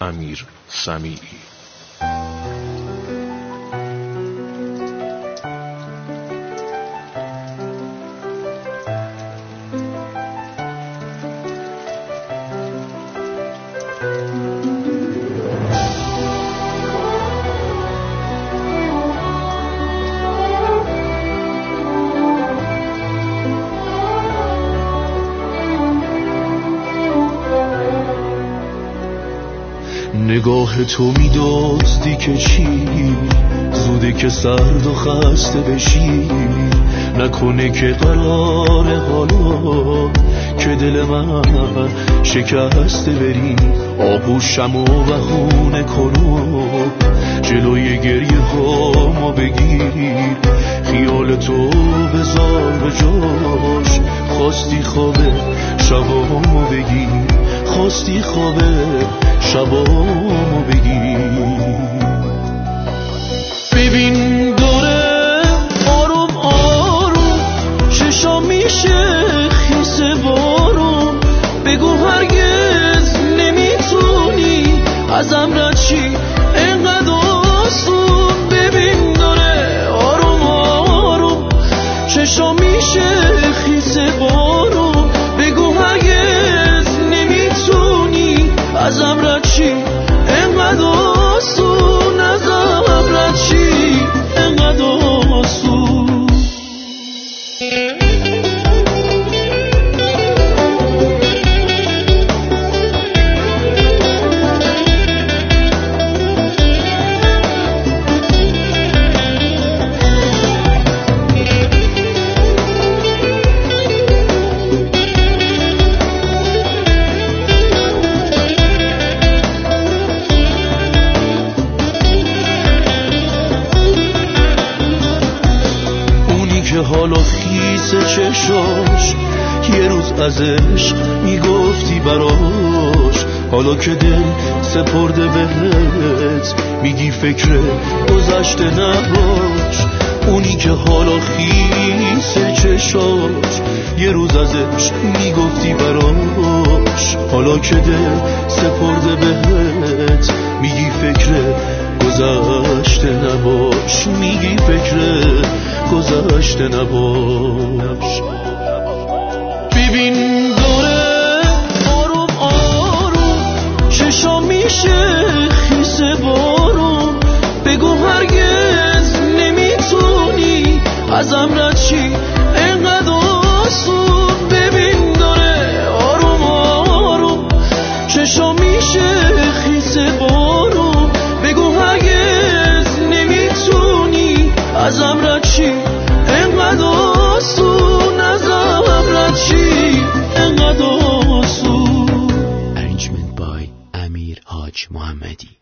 امیر سمیعی. نگاه تو میدزدی که چی زوده که سرد و خسته بشی، نکنه که قراره حالا که دل من شکسته بری. آغوشم و بهونه کنو جلوی گریه هامو بگیر، خیال تو بذار به جاش، خواستی خوابه شبامو بگیر، خواستی خوابه شبامو بگیر. ببین داره آروم آروم چشام میشه خیس بارون، بگو هرگز نمیتونی ازم رد شی اینقدر آسون. ببین داره آروم آروم چشام میشه خیس بارون، بگو هرگز نمیتونی ازم رد شی اینقدر آسون، ازم رد شی اینقدر آسون. که حالا خیس چشاش یه روز از عشق میگفتی براش، حالا که دل سپرده بهت میگی فکر گذشته نباش. اونی که حالا خیس چشاش یه روز از عشق میگفتی براش، حالا که دل سپرده بهت میگی فکر گذشته نباش، میگی فکر گذشته نباش. ببین داره آروم آروم چشام میشه خیس بارون، بگو هرگز نمیتونی ازم رد شی اینقدر آسون. ببین داره آروم آروم چشام میشه خیس بارون، بگو هرگز نمیتونی ازم رد شی اینقدر آسون، ازم رد شی اینقدر آسون. Arrangement by امیر حاج محمدی.